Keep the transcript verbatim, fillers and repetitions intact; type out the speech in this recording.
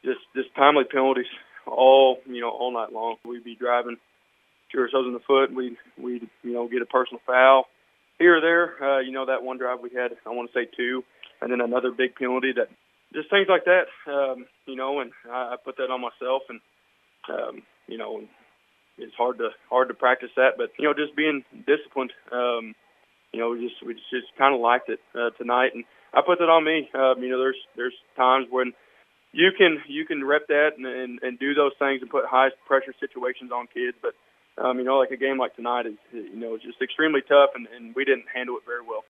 just just timely penalties all you know all night long. We'd be driving, shoot ourselves in the foot. We'd we'd you know get a personal foul here or there. Uh, you know that one drive we had, I want to say two, and then another big penalty. That just things like that. Um, you know, and I, I put that on myself, and um, you know it's hard to hard to practice that, but you know just being disciplined. Um, you know we just we just, just kind of liked it uh, tonight, and I put that on me. Um, you know there's there's times when You can you can rep that and, and and do those things and put high pressure situations on kids, but um, you know, like a game like tonight is you know just extremely tough, and, and we didn't handle it very well.